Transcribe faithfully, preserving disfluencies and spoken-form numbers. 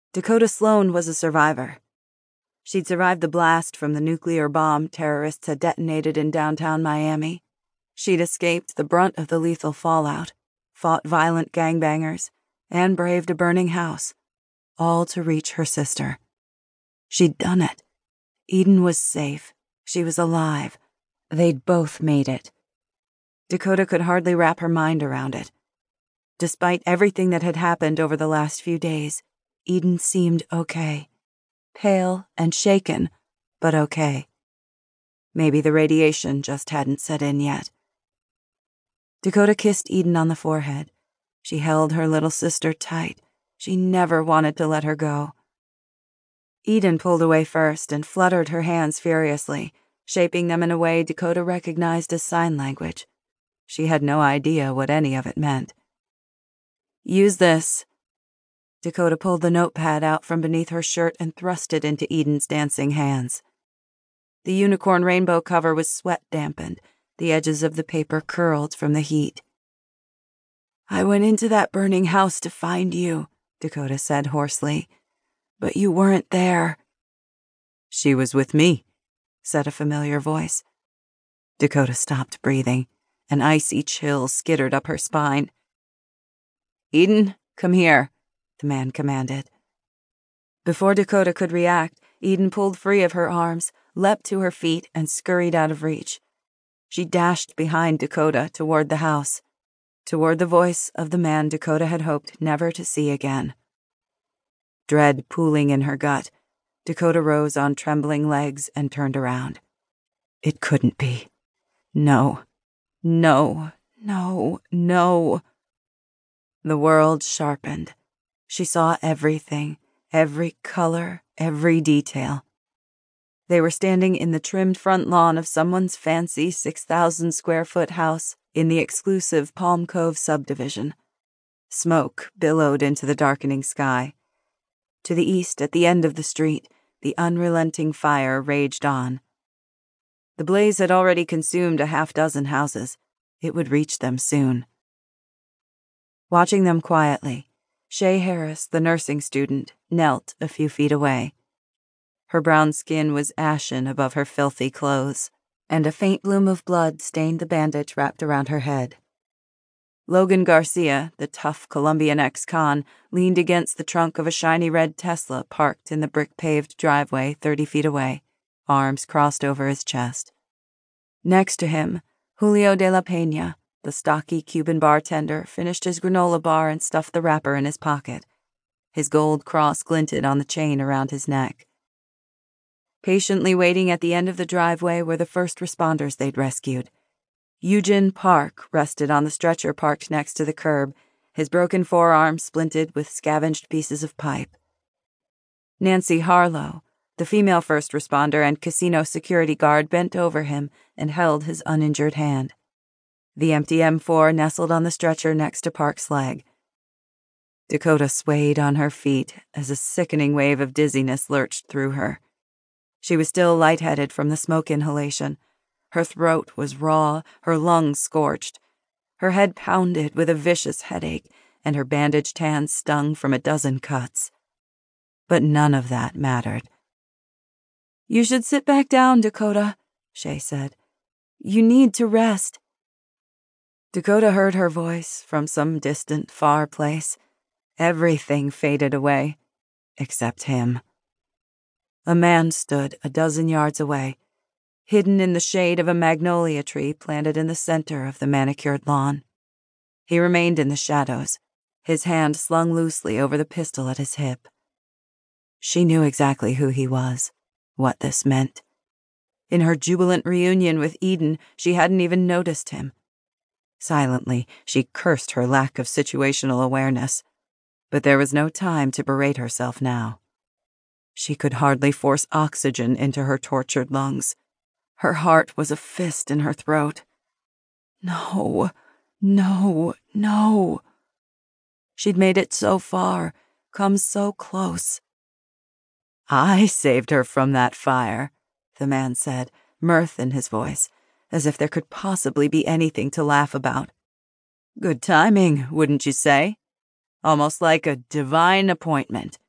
Dakota Sloan was a survivor. She'd survived the blast from the nuclear bomb terrorists had detonated in downtown Miami. She'd escaped the brunt of the lethal fallout, fought violent gangbangers, and braved a burning house, all to reach her sister. She'd done it. Eden was safe. She was alive. They'd both made it. Dakota could hardly wrap her mind around it. Despite everything that had happened over the last few days, Eden seemed okay. Pale and shaken, but okay. Maybe the radiation just hadn't set in yet. Dakota kissed Eden on the forehead. She held her little sister tight. She never wanted to let her go. Eden pulled away first and fluttered her hands furiously, shaping them in a way Dakota recognized as sign language. She had no idea what any of it meant. "Use this." Dakota pulled the notepad out from beneath her shirt and thrust it into Eden's dancing hands. The unicorn rainbow cover was sweat-dampened, the edges of the paper curled from the heat. "I went into that burning house to find you," Dakota said hoarsely. "But you weren't there." "She was with me," said a familiar voice. Dakota stopped breathing. An icy chill skittered up her spine. "Eden, come here," the man commanded. Before Dakota could react, Eden pulled free of her arms, leapt to her feet, and scurried out of reach. She dashed behind Dakota toward the house, toward the voice of the man Dakota had hoped never to see again. Dread pooling in her gut, Dakota rose on trembling legs and turned around. It couldn't be. No. No. No. No. The world sharpened. She saw everything, every color, every detail. They were standing in the trimmed front lawn of someone's fancy six thousand square foot house in the exclusive Palm Cove subdivision. Smoke billowed into the darkening sky. To the east, at the end of the street, the unrelenting fire raged on. The blaze had already consumed a half dozen houses. It would reach them soon. Watching them quietly, Shay Harris, the nursing student, knelt a few feet away. Her brown skin was ashen above her filthy clothes, and a faint bloom of blood stained the bandage wrapped around her head. Logan Garcia, the tough Colombian ex-con, leaned against the trunk of a shiny red Tesla parked in the brick-paved driveway thirty feet away, arms crossed over his chest. Next to him, Julio de la Peña, the stocky Cuban bartender, finished his granola bar and stuffed the wrapper in his pocket. His gold cross glinted on the chain around his neck. Patiently waiting at the end of the driveway were the first responders they'd rescued. Eugen Park rested on the stretcher parked next to the curb, his broken forearm splinted with scavenged pieces of pipe. Nancy Harlow, the female first responder and casino security guard, bent over him and held his uninjured hand. The empty M four nestled on the stretcher next to Park's leg. Dakota swayed on her feet as a sickening wave of dizziness lurched through her. She was still lightheaded from the smoke inhalation. Her throat was raw, her lungs scorched. Her head pounded with a vicious headache, and her bandaged hands stung from a dozen cuts. But none of that mattered. "You should sit back down, Dakota," Shay said. "You need to rest." Dakota heard her voice from some distant, far place. Everything faded away, except him. A man stood a dozen yards away, hidden in the shade of a magnolia tree planted in the center of the manicured lawn. He remained in the shadows, his hand slung loosely over the pistol at his hip. She knew exactly who he was, what this meant. In her jubilant reunion with Eden, she hadn't even noticed him. Silently, she cursed her lack of situational awareness, but there was no time to berate herself now. She could hardly force oxygen into her tortured lungs. Her heart was a fist in her throat. No, no, no. She'd made it so far, come so close. "I saved her from that fire," the man said, mirth in his voice, as if there could possibly be anything to laugh about. "Good timing, wouldn't you say? Almost like a divine appointment."